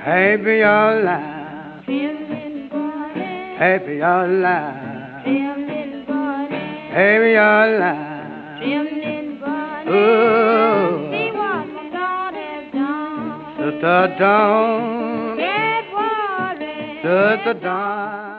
Happy your life. Happy your life. Happy your life. Oh, see what my God has done. the dawn. Get worried. The dawn.